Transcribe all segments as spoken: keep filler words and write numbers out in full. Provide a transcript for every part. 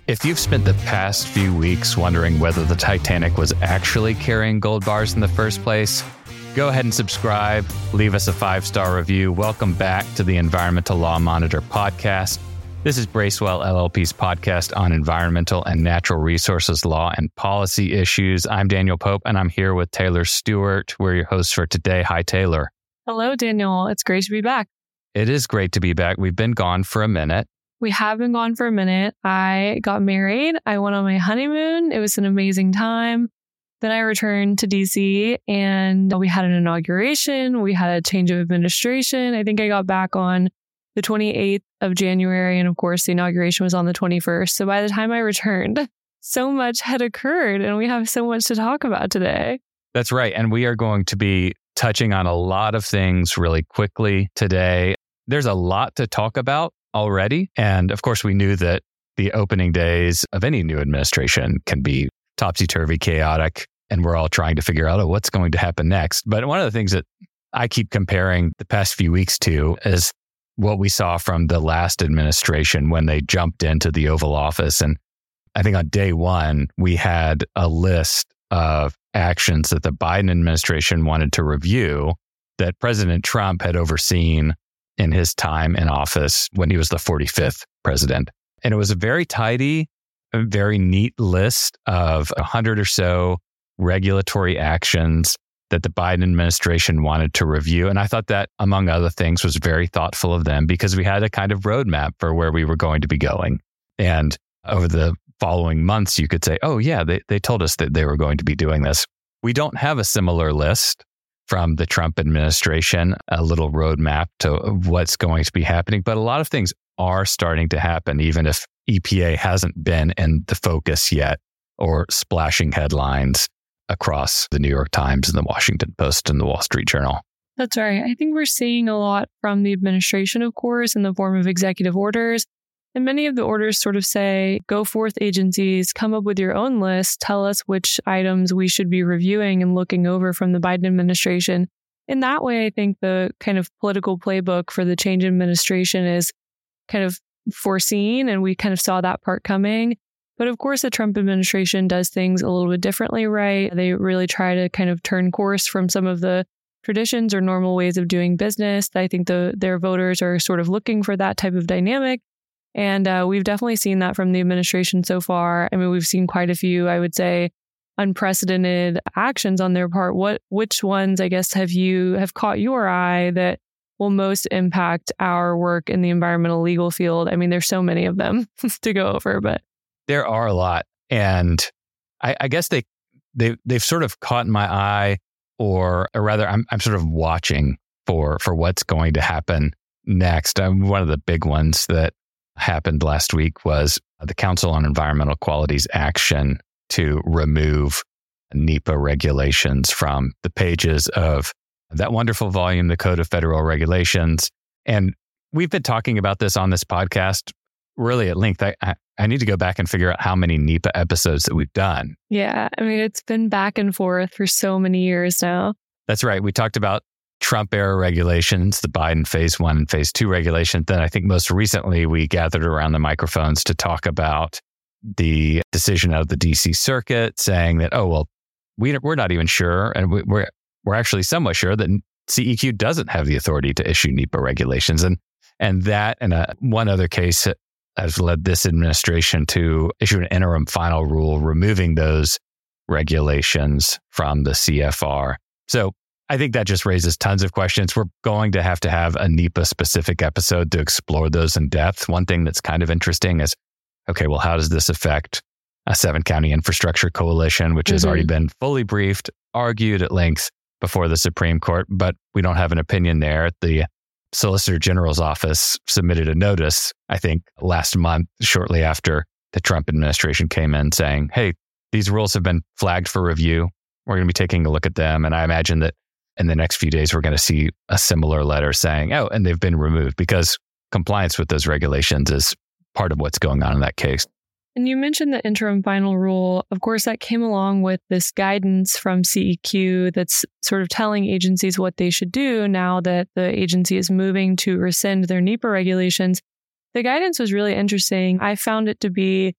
If you've spent the past few weeks wondering whether the Titanic was actually carrying gold bars in the first place, go ahead and subscribe, leave us a five-star review. Welcome back to the Environmental Law Monitor podcast. This is Bracewell L L P's podcast on environmental and natural resources law and policy issues. I'm Daniel Pope, and I'm here with Taylor Stewart. We're your hosts for today. Hi, Taylor. Hello, Daniel. It's great to be back. It is great to be back. We've been gone for a minute. We have been gone for a minute. I got married. I went on my honeymoon. It was an amazing time. Then I returned to D C and we had an inauguration. We had a change of administration. I think I got back on the twenty-eighth of January. And of course, the inauguration was on the twenty-first. So by the time I returned, so much had occurred and we have so much to talk about today. That's right. And we are going to be touching on a lot of things really quickly today. There's a lot to talk about already. And of course, we knew that the opening days of any new administration can be topsy-turvy, chaotic, and we're all trying to figure out oh, what's going to happen next. But one of the things that I keep comparing the past few weeks to is what we saw from the last administration when they jumped into the Oval Office. And I think on day one, we had a list of actions that the Biden administration wanted to review that President Trump had overseen in his time in office when he was the forty-fifth president. And it was a very tidy, a very neat list of a hundred or so regulatory actions that the Biden administration wanted to review. And I thought that, among other things, was very thoughtful of them because we had a kind of roadmap for where we were going to be going. And over the following months, you could say, oh, yeah, they, they told us that they were going to be doing this. We don't have a similar list from the Trump administration, a little roadmap to what's going to be happening. But a lot of things are starting to happen, even if E P A hasn't been in the focus yet or splashing headlines across the New York Times and the Washington Post and the Wall Street Journal. That's right. I think we're seeing a lot from the administration, of course, in the form of executive orders. And many of the orders sort of say, go forth agencies, come up with your own list, tell us which items we should be reviewing and looking over from the Biden administration. In that way, I think the kind of political playbook for the change administration is kind of foreseen, and we kind of saw that part coming. But of course, the Trump administration does things a little bit differently, right? They really try to kind of turn course from some of the traditions or normal ways of doing business. I think the their voters are sort of looking for that type of dynamic. And uh, we've definitely seen that from the administration so far. I mean, we've seen quite a few, I would say, unprecedented actions on their part. What, which ones, I guess, have you have caught your eye that will most impact our work in the environmental legal field? I mean, there's so many of them to go over, but there are a lot, and I, I guess they they they've sort of caught my eye, or or rather, I'm I'm sort of watching for for what's going to happen next. Um, one of the big ones that happened last week was the Council on Environmental Quality's action to remove NEPA regulations from the pages of that wonderful volume, the Code of Federal Regulations. And we've been talking about this on this podcast really at length. I, I, I need to go back and figure out how many NEPA episodes that we've done. Yeah, I mean, it's been back and forth for so many years now. That's right. We talked about Trump-era regulations, the Biden phase one and phase two regulations. Then I think most recently we gathered around the microphones to talk about the decision of the D C Circuit saying that, oh, well, we, we're not even sure. And we, we're we're actually somewhat sure that C E Q doesn't have the authority to issue NEPA regulations. And and that and a, one other case has led this administration to issue an interim final rule removing those regulations from the C F R. So I think that just raises tons of questions. We're going to have to have a NEPA-specific episode to explore those in depth. One thing that's kind of interesting is, okay, well, how does this affect a seven-county infrastructure coalition, which mm-hmm. has already been fully briefed, argued at length before the Supreme Court, but we don't have an opinion there. The Solicitor General's office submitted a notice, I think, last month, shortly after the Trump administration came in saying, hey, these rules have been flagged for review. We're going to be taking a look at them. And I imagine that in the next few days, we're going to see a similar letter saying, oh, and they've been removed because compliance with those regulations is part of what's going on in that case. And you mentioned the interim final rule. Of course, that came along with this guidance from C E Q that's sort of telling agencies what they should do now that the agency is moving to rescind their NEPA regulations. The guidance was really interesting. I found it to be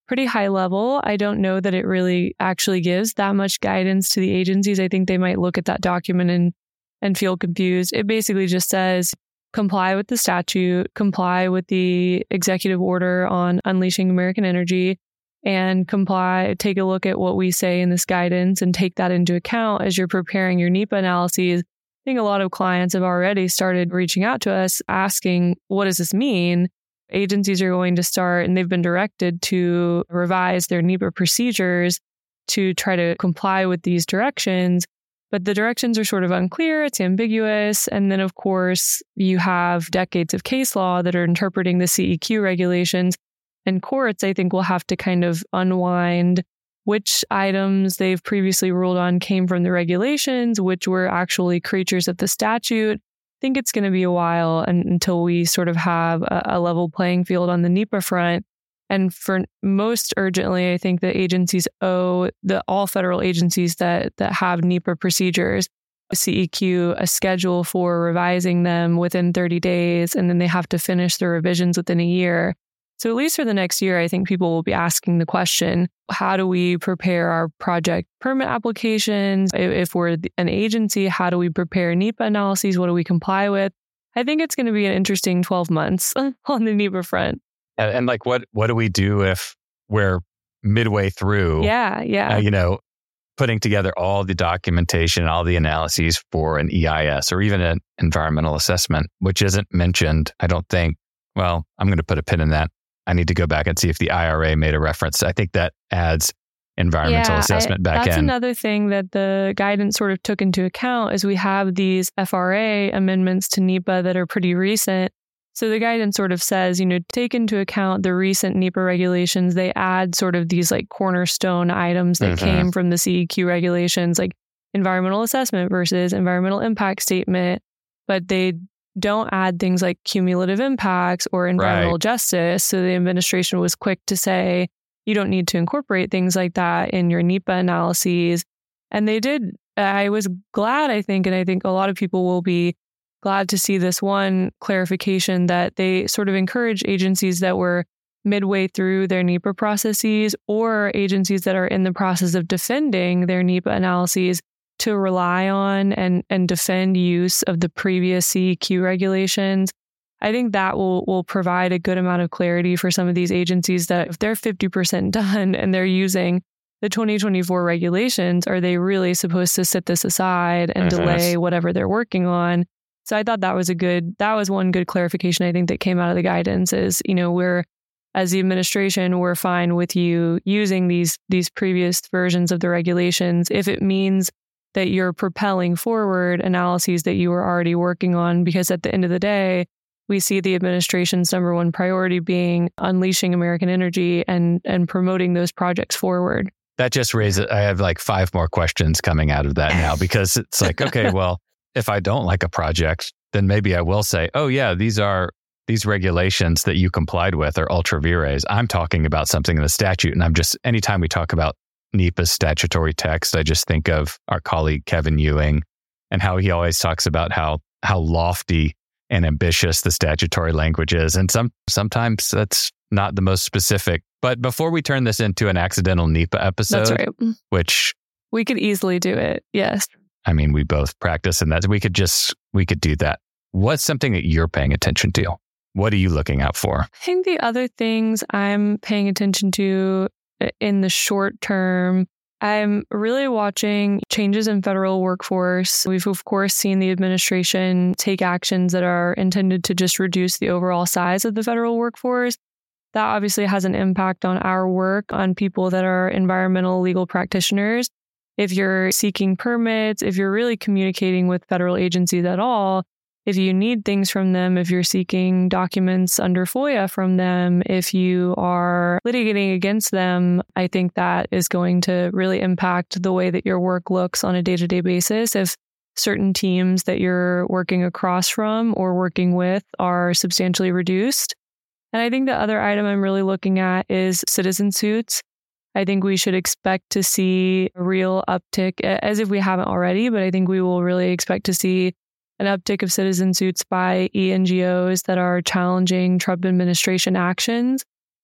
pretty high level. I don't know that it really actually gives that much guidance to the agencies. I think they might look at that document and, and feel confused. It basically just says comply with the statute, comply with the executive order on unleashing American energy, and comply, take a look at what we say in this guidance and take that into account as you're preparing your NEPA analyses. I think a lot of clients have already started reaching out to us asking, what does this mean? Agencies are going to start, and they've been directed to revise their NEPA procedures to try to comply with these directions. But the directions are sort of unclear, it's ambiguous. And then, of course, you have decades of case law that are interpreting the C E Q regulations. And courts, I think, will have to kind of unwind which items they've previously ruled on came from the regulations, which were actually creatures of the statute. I think it's going to be a while and, until we sort of have a, a level playing field on the NEPA front. And for most urgently, I think the agencies owe the all federal agencies that that have NEPA procedures, C E Q, a schedule for revising them within thirty days, and then they have to finish the revisions within a year. So at least for the next year, I think people will be asking the question, how do we prepare our project permit applications? If we're an agency, how do we prepare NEPA analyses? What do we comply with? I think it's going to be an interesting twelve months on the NEPA front. And, and like, what what do we do if we're midway through? Yeah, yeah. Uh, you know, putting together all the documentation, all the analyses for an E I S or even an environmental assessment, which isn't mentioned, I don't think. Well, I'm going to put a pin in that. I need to go back and see if the I R A made a reference. I think that adds environmental yeah, assessment I, back that's in. That's another thing that the guidance sort of took into account is we have these F R A amendments to NEPA that are pretty recent. So the guidance sort of says, you know, take into account the recent NEPA regulations. They add sort of these like cornerstone items that mm-hmm. came from the C E Q regulations, like environmental assessment versus environmental impact statement. But they don't add things like cumulative impacts or environmental right. justice. So the administration was quick to say, you don't need to incorporate things like that in your NEPA analyses. And they did. I was glad, I think, and I think a lot of people will be glad to see this one clarification that they sort of encourage agencies that were midway through their NEPA processes or agencies that are in the process of defending their NEPA analyses to rely on and, and defend use of the previous C E Q regulations. I think that will, will provide a good amount of clarity for some of these agencies that if they're fifty percent done and they're using the twenty twenty-four regulations, are they really supposed to set this aside and uh-huh. delay whatever they're working on? So I thought that was a good, that was one good clarification I think that came out of the guidance is, you know, we're, as the administration, we're fine with you using these, these previous versions of the regulations if it means that you're propelling forward analyses that you were already working on, because at the end of the day, we see the administration's number one priority being unleashing American energy and, and promoting those projects forward. That just raises, I have like five more questions coming out of that now, because it's like, okay, well, if I don't like a project, then maybe I will say, oh yeah, these are, these regulations that you complied with are ultra vires. I'm talking about something in the statute. And I'm just, anytime we talk about NEPA's statutory text, I just think of our colleague Kevin Ewing and how he always talks about how how lofty and ambitious the statutory language is. And some sometimes that's not the most specific. But before we turn this into an accidental NEPA episode, that's right. which we could easily do it. Yes. I mean, we both practice in that. We could just, we could do that. What's something that you're paying attention to? What are you looking out for? I think the other things I'm paying attention to in the short term, I'm really watching changes in federal workforce. We've, of course, seen the administration take actions that are intended to just reduce the overall size of the federal workforce. That obviously has an impact on our work, on people that are environmental legal practitioners. If you're seeking permits, if you're really communicating with federal agencies at all, if you need things from them, if you're seeking documents under FOIA from them, if you are litigating against them, I think that is going to really impact the way that your work looks on a day-to-day basis. If certain teams that you're working across from or working with are substantially reduced. And I think the other item I'm really looking at is citizen suits. I think we should expect to see a real uptick, as if we haven't already, but I think we will really expect to see an uptick of citizen suits by E N G Os that are challenging Trump administration actions.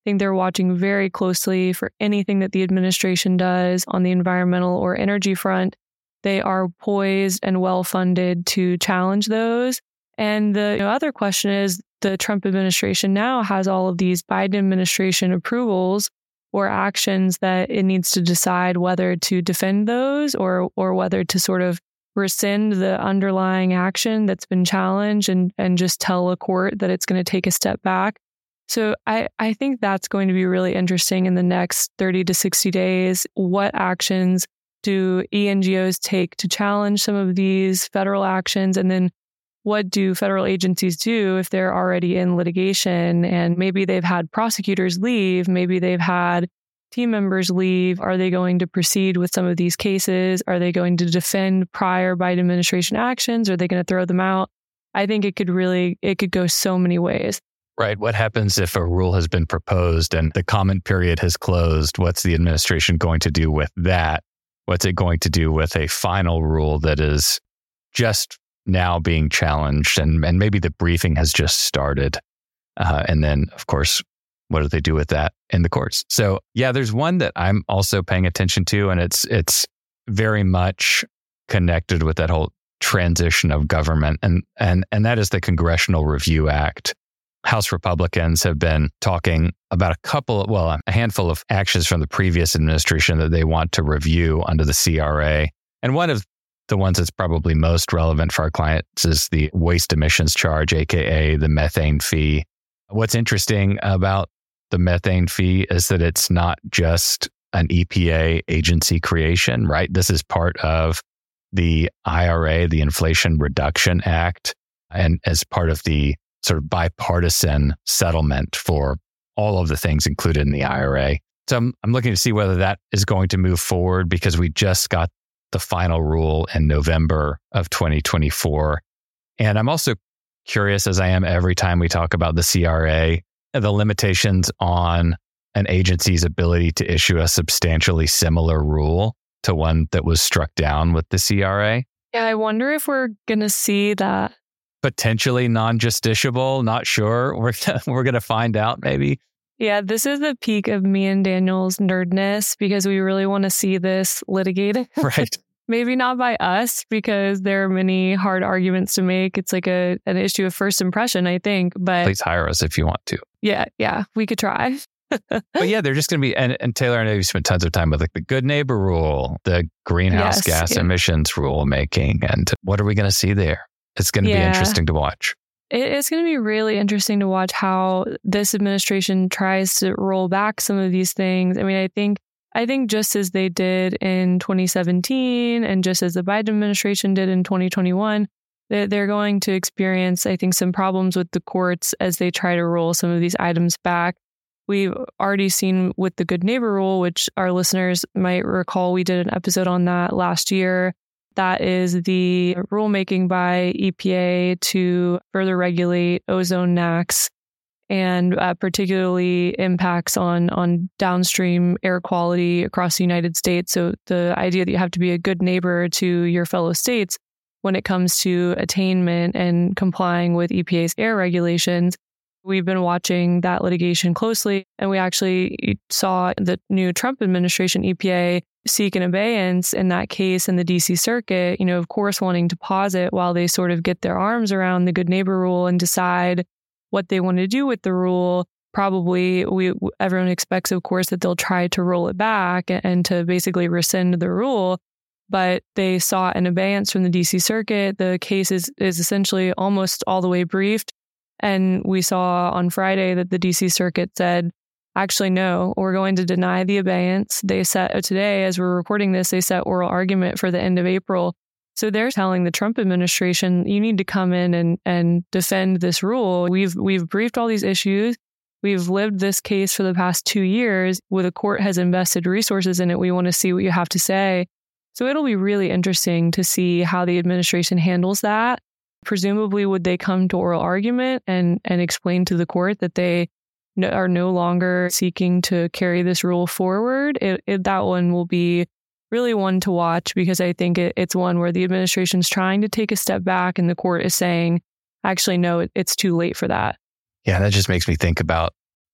think they're watching very closely for anything that the administration does on the environmental or energy front. They are poised and well-funded to challenge those. And the you know, other question is, the Trump administration now has all of these Biden administration approvals or actions that it needs to decide whether to defend those or or whether to sort of rescind the underlying action that's been challenged and, and just tell a court that it's going to take a step back. So I, I think that's going to be really interesting in the next thirty to sixty days. What actions do E N G Os take to challenge some of these federal actions? And then what do federal agencies do if they're already in litigation and maybe they've had prosecutors leave, maybe they've had team members leave? Are they going to proceed with some of these cases? Are they going to defend prior Biden administration actions? Are they going to throw them out? I think it could really, it could go so many ways. Right. What happens if a rule has been proposed and the comment period has closed? What's the administration going to do with that? What's it going to do with a final rule that is just now being challenged, and, and maybe the briefing has just started? Uh, and then, of course, what do they do with that in the courts? So, yeah, there's one that I'm also paying attention to, and it's it's very much connected with that whole transition of government, and and and that is the Congressional Review Act. House Republicans have been talking about a couple, well, a handful of actions from the previous administration that they want to review under the C R A. And one of the ones that's probably most relevant for our clients is the waste emissions charge, aka the methane fee. What's interesting about the methane fee is that it's not just an E P A agency creation, right? This is part of the I R A, the Inflation Reduction Act, and as part of the sort of bipartisan settlement for all of the things included in the I R A. So I'm, I'm looking to see whether that is going to move forward, because we just got the final rule in November of twenty twenty-four. And I'm also curious, as I am every time we talk about the C R A, the limitations on an agency's ability to issue a substantially similar rule to one that was struck down with the C R A. Yeah, I wonder if we're going to see that. Potentially non-justiciable, not sure. We're, we're going to find out maybe. Yeah, this is the peak of me and Daniel's nerdness, because we really want to see this litigated. Right. Maybe not by us, because there are many hard arguments to make. It's like a an issue of first impression, I think. But please hire us if you want to. Yeah, yeah, we could try. But yeah, they're just going to be, and, and Taylor, I know you spent tons of time with like the Good Neighbor Rule, the greenhouse yes, gas yeah. emissions rule making. And what are we going to see there? It's going to yeah. be interesting to watch. It, it's going to be really interesting to watch how this administration tries to roll back some of these things. I mean, I think I think just as they did in twenty seventeen and just as the Biden administration did in twenty twenty-one, they're going to experience, I think, some problems with the courts as they try to roll some of these items back. We've already seen with the Good Neighbor Rule, which our listeners might recall, we did an episode on that last year. That is the rulemaking by E P A to further regulate ozone N A C s and uh, particularly impacts on, on downstream air quality across the United States. So the idea that you have to be a good neighbor to your fellow states when it comes to attainment and complying with E P A's air regulations. We've been watching that litigation closely, and we actually saw the new Trump administration E P A seek an abeyance in that case in the D C Circuit, you know, of course, wanting to pause it while they sort of get their arms around the Good Neighbor Rule and decide what they want to do with the rule. Probably we everyone expects, of course, that they'll try to roll it back and to basically rescind the rule. But they sought an abeyance from the D C Circuit. The case is, is essentially almost all the way briefed. And we saw on Friday that the D C Circuit said, actually, no, we're going to deny the abeyance. They set today, as we're recording this, they set oral argument for the end of April. So they're telling the Trump administration, you need to come in and, and defend this rule. We've we've briefed all these issues. We've lived this case for the past two years where the court has invested resources in it. We want to see what you have to say. So it'll be really interesting to see how the administration handles that. Presumably, would they come to oral argument and, and explain to the court that they no, are no longer seeking to carry this rule forward? It, it, that one will be really one to watch, because I think it, it's one where the administration's trying to take a step back and the court is saying, actually, no, it, it's too late for that. Yeah, that just makes me think about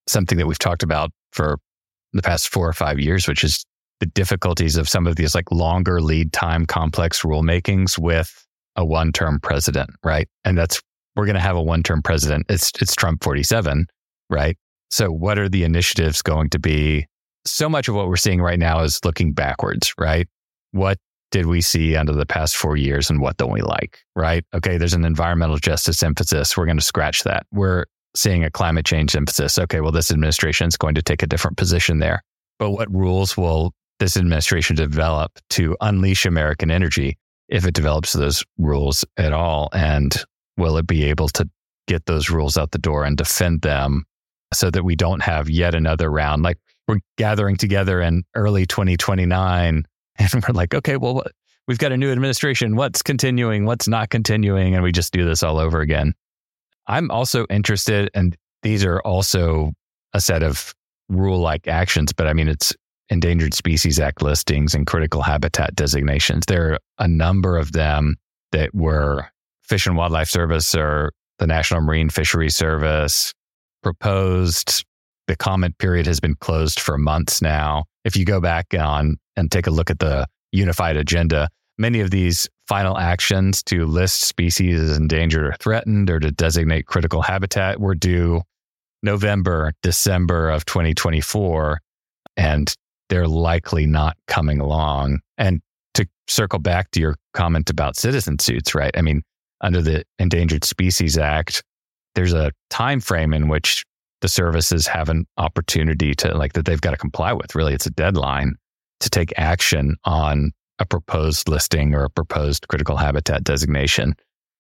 something that we've talked about for the past four or five years, which is the difficulties of some of these like longer lead time complex rulemakings with a one-term president, right? And that's, we're going to have a one-term president. It's it's Trump forty-seven, right? So what are the initiatives going to be? So much of what we're seeing right now is looking backwards, right? What did we see under the past four years and what don't we like, right? Okay, there's an environmental justice emphasis. We're going to scratch that. We're seeing a climate change emphasis. Okay, well, this administration is going to take a different position there. But what rules will this administration develop to unleash American energy, if it develops those rules at all? And will it be able to get those rules out the door and defend them so that we don't have yet another round? Like, we're gathering together in early twenty twenty-nine and we're like, okay, well, what, we've got a new administration. What's continuing? What's not continuing? And we just do this all over again. I'm also interested, and these are also a set of rule-like actions, but I mean, it's Endangered Species Act listings and critical habitat designations. There are a number of them that were Fish and Wildlife Service or the National Marine Fisheries Service proposed. The comment period has been closed for months now. If you go back on and take a look at the unified agenda, many of these final actions to list species as endangered or threatened or to designate critical habitat were due November, December of twenty twenty-four, and they're likely not coming along. And to circle back to your comment about citizen suits, right? I mean, under the Endangered Species Act, there's a time frame in which the services have an opportunity to, like, that they've got to comply with. Really, it's a deadline to take action on a proposed listing or a proposed critical habitat designation.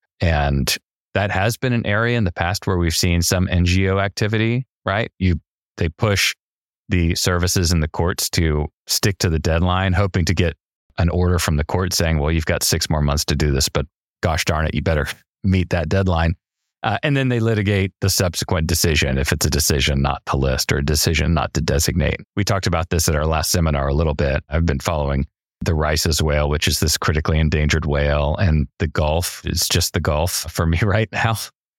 And that has been an area in the past where we've seen some N G O activity, right? You, they push the services in the courts to stick to the deadline, hoping to get an order from the court saying, well, you've got six more months to do this, but gosh darn it, you better meet that deadline. Uh, and then they litigate the subsequent decision if it's a decision not to list or a decision not to designate. We talked about this at our last seminar a little bit. I've been following the Rice's whale, which is this critically endangered whale, and the Gulf is just the Gulf for me right now.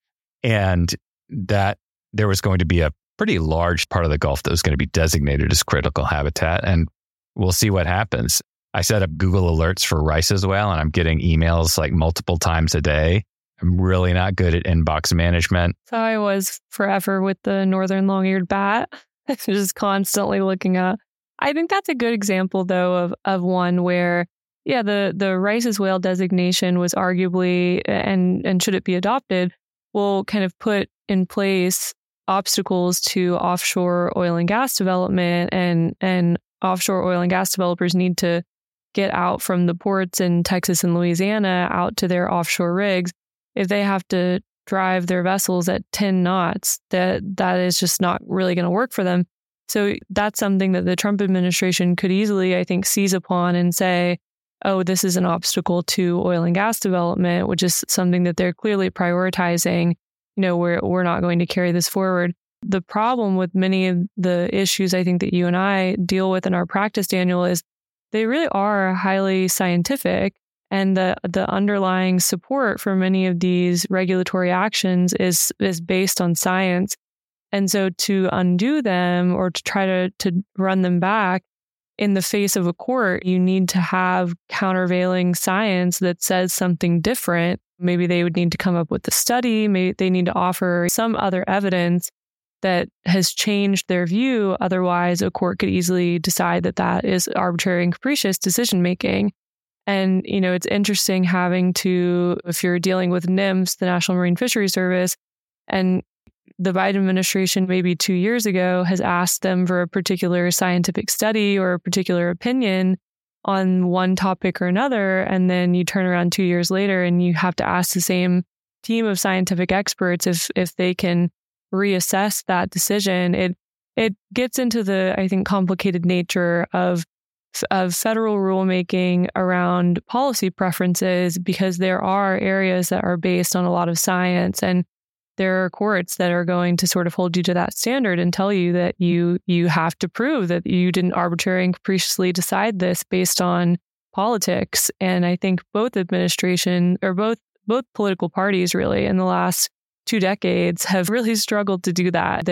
And that there was going to be a pretty large part of the Gulf that was going to be designated as critical habitat, and we'll see what happens. I set up Google alerts for Rice's whale, and I'm getting emails like multiple times a day. I'm really not good at inbox management. So I was forever with the northern long-eared bat, just constantly looking up. I think that's a good example, though, of of one where, yeah, the the Rice's whale designation was arguably, and and should it be adopted, will kind of put in place obstacles to offshore oil and gas development, and and offshore oil and gas developers need to get out from the ports in Texas and Louisiana out to their offshore rigs. If they have to drive their vessels at ten knots, that that is just not really going to work for them. So that's something that the Trump administration could easily, I think, seize upon and say, oh, this is an obstacle to oil and gas development, which is something that they're clearly prioritizing. You know, we're, we're not going to carry this forward. The problem with many of the issues I think that you and I deal with in our practice, Daniel, is they really are highly scientific. And the the underlying support for many of these regulatory actions is is based on science. And so to undo them or to try to, to run them back in the face of a court, you need to have countervailing science that says something different. Maybe they would need to come up with a study. Maybe they need to offer some other evidence that has changed their view. Otherwise, a court could easily decide that that is arbitrary and capricious decision making. And, you know, it's interesting having to, if you're dealing with NIMS, the National Marine Fisheries Service, and the Biden administration maybe two years ago has asked them for a particular scientific study or a particular opinion on one topic or another. And then you turn around two years later and you have to ask the same team of scientific experts if if they can reassess that decision. It it gets into the, I think, complicated nature of of federal rulemaking around policy preferences, because there are areas that are based on a lot of science, and there are courts that are going to sort of hold you to that standard and tell you that you you have to prove that you didn't arbitrarily and capriciously decide this based on politics. And I think both administration or both both political parties really in the last two decades have really struggled to do that. There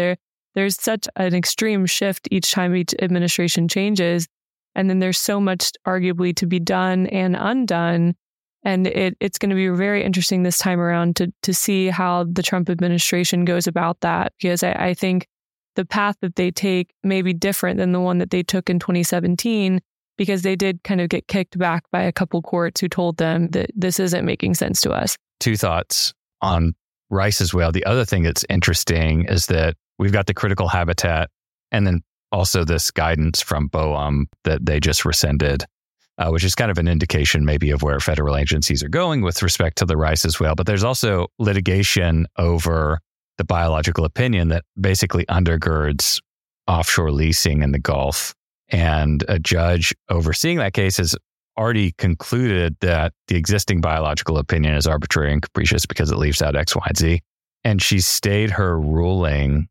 there's such an extreme shift each time each administration changes. And then there's so much arguably to be done and undone. And it, it's going to be very interesting this time around to to see how the Trump administration goes about that, because I, I think the path that they take may be different than the one that they took in twenty seventeen, because they did kind of get kicked back by a couple courts who told them that this isn't making sense to us. Two thoughts on rice as well. The other thing that's interesting is that we've got the critical habitat and then also this guidance from BOEM that they just rescinded, uh, which is kind of an indication maybe of where federal agencies are going with respect to the rice as well. But there's also litigation over the biological opinion that basically undergirds offshore leasing in the Gulf. And a judge overseeing that case has already concluded that the existing biological opinion is arbitrary and capricious because it leaves out X, Y, and Z. And she stayed her ruling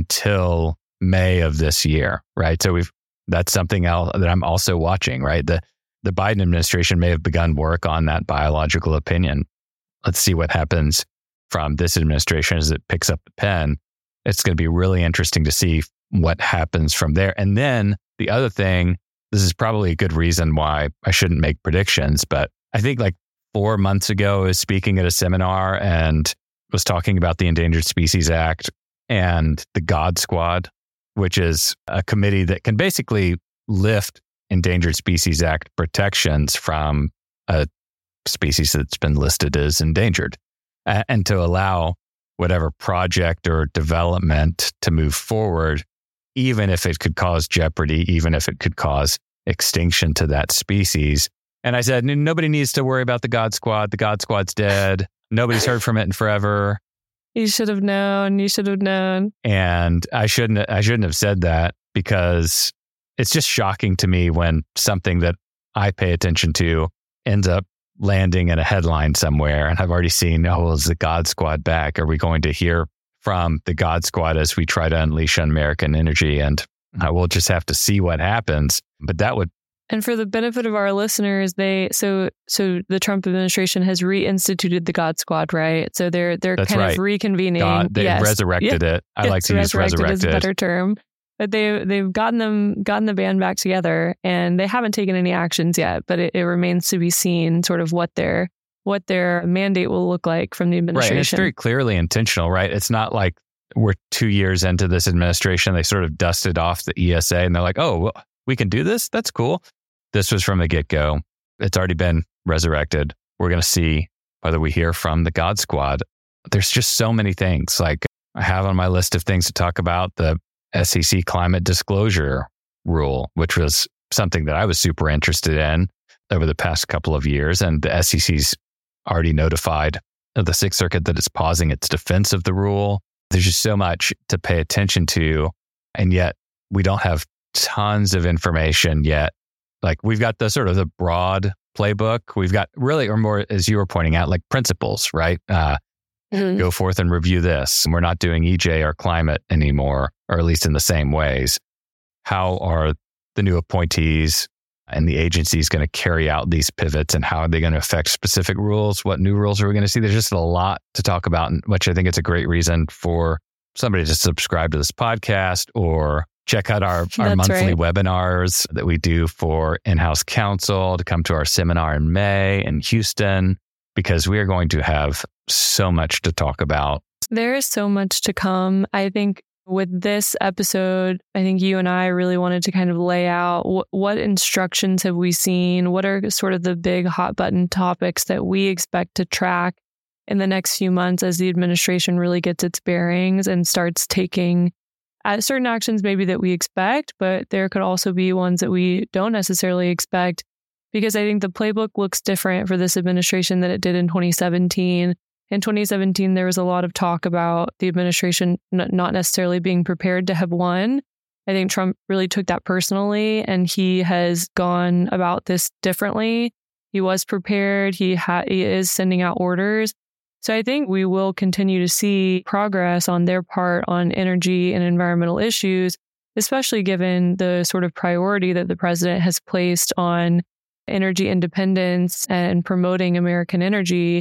until May of this year, right? So we've that's something else that I'm also watching, right? The the Biden administration may have begun work on that biological opinion. Let's see what happens from this administration as it picks up the pen. It's going to be really interesting to see what happens from there. And then the other thing, this is probably a good reason why I shouldn't make predictions, but I think like four months ago I was speaking at a seminar and was talking about the Endangered Species Act and the God Squad, which is a committee that can basically lift Endangered Species Act protections from a species that's been listed as endangered, and to allow whatever project or development to move forward, even if it could cause jeopardy, even if it could cause extinction to that species. And I said, nobody needs to worry about the God Squad. The God Squad's dead. Nobody's heard from it in forever. You should have known. You should have known. And I shouldn't. I shouldn't have said that, because it's just shocking to me when something that I pay attention to ends up landing in a headline somewhere. And I've already seen, oh, is the God Squad back? Are we going to hear from the God Squad as we try to unleash American energy? And I will just have to see what happens. But that would. And for the benefit of our listeners, they so so the Trump administration has reinstituted the God Squad, right? So they're they're That's kind right. of reconvening. God, they yes. resurrected yeah. it. I yes, like to use resurrected is a better term. But they they've gotten them gotten the band back together, and they haven't taken any actions yet. But it, it remains to be seen, sort of what their what their mandate will look like from the administration. Right, and it's very clearly intentional, right? It's not like we're two years into this administration. They sort of dusted off the E S A, and they're like, "Oh, well, we can do this. That's cool." This was from the get-go. It's already been resurrected. We're going to see whether we hear from the God Squad. There's just so many things. Like I have on my list of things to talk about, the S E C climate disclosure rule, which was something that I was super interested in over the past couple of years. And the S E C's already notified the Sixth Circuit that it's pausing its defense of the rule. There's just so much to pay attention to. And yet we don't have tons of information yet. Like we've got the sort of the broad playbook. We've got really, or more, as you were pointing out, like principles, right? Uh, mm-hmm. Go forth and review this. And we're not doing E J or climate anymore, or at least in the same ways. How are the new appointees and the agencies going to carry out these pivots, and how are they going to affect specific rules? What new rules are we going to see? There's just a lot to talk about, which I think it's a great reason for somebody to subscribe to this podcast or check out our, our monthly right. webinars that we do for in-house counsel, to come to our seminar in May in Houston, because we are going to have so much to talk about. There is so much to come. I think with this episode, I think you and I really wanted to kind of lay out w- what instructions have we seen? What are sort of the big hot button topics that we expect to track in the next few months as the administration really gets its bearings and starts taking uh, certain actions maybe that we expect, but there could also be ones that we don't necessarily expect, because I think the playbook looks different for this administration than it did in twenty seventeen. In twenty seventeen, there was a lot of talk about the administration n- not necessarily being prepared to have won. I think Trump really took that personally, and he has gone about this differently. He was prepared. He, ha- he is sending out orders. So I think we will continue to see progress on their part on energy and environmental issues, especially given the sort of priority that the president has placed on energy independence and promoting American energy.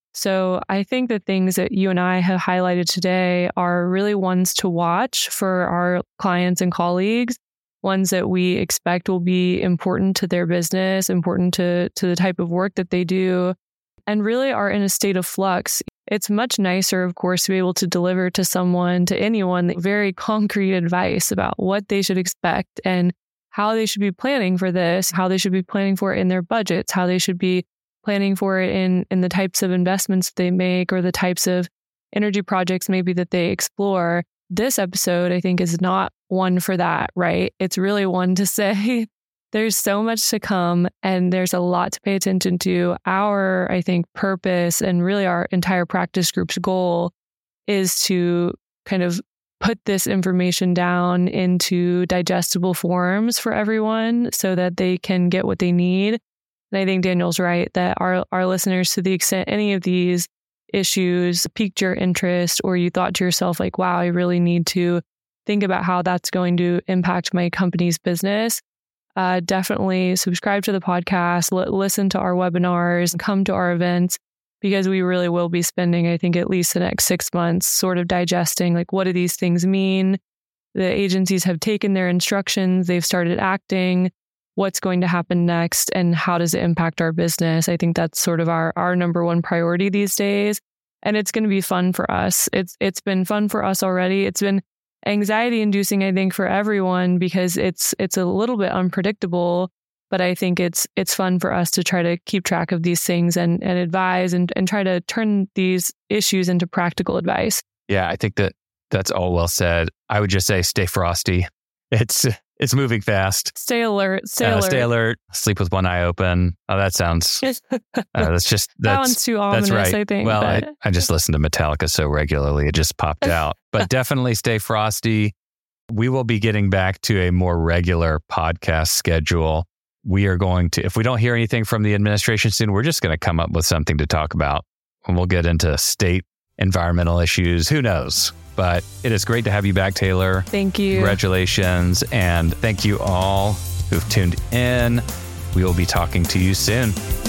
So I think the things that you and I have highlighted today are really ones to watch for our clients and colleagues, ones that we expect will be important to their business, important to, to the type of work that they do, and really are in a state of flux. It's much nicer, of course, to be able to deliver to someone, to anyone, very concrete advice about what they should expect and how they should be planning for this, how they should be planning for it in their budgets, how they should be planning for it in, in the types of investments they make or the types of energy projects maybe that they explore. This episode, I think, is not one for that, right? It's really one to say there's so much to come and there's a lot to pay attention to. Our, I think, purpose and really our entire practice group's goal is to kind of put this information down into digestible forms for everyone so that they can get what they need. And I think Daniel's right that our, our listeners, to the extent any of these issues piqued your interest or you thought to yourself like, wow, I really need to think about how that's going to impact my company's business, uh, definitely subscribe to the podcast, l- listen to our webinars, come to our events, because we really will be spending, I think, at least the next six months sort of digesting, like, what do these things mean? The agencies have taken their instructions, they've started acting. What's going to happen next and how does it impact our business? I think that's sort of our, our number one priority these days. And it's going to be fun for us. It's It's been fun for us already. It's been anxiety inducing, I think, for everyone because it's it's a little bit unpredictable, but I think it's it's fun for us to try to keep track of these things and, and advise and, and try to turn these issues into practical advice. Yeah, I think that that's all well said. I would just say stay frosty. It's it's moving fast. Stay alert. Stay uh, alert. Stay alert. Sleep with one eye open. Oh, that sounds. uh, that's just that's, that one's too ominous, that's right. I think. Well, but... I, I just listen to Metallica so regularly, it just popped out. But definitely stay frosty. We will be getting back to a more regular podcast schedule. We are going to, if we don't hear anything from the administration soon, we're just going to come up with something to talk about, and we'll get into state environmental issues. Who knows? But it is great to have you back, Taylor. Thank you. Congratulations. And thank you all who've tuned in. We will be talking to you soon.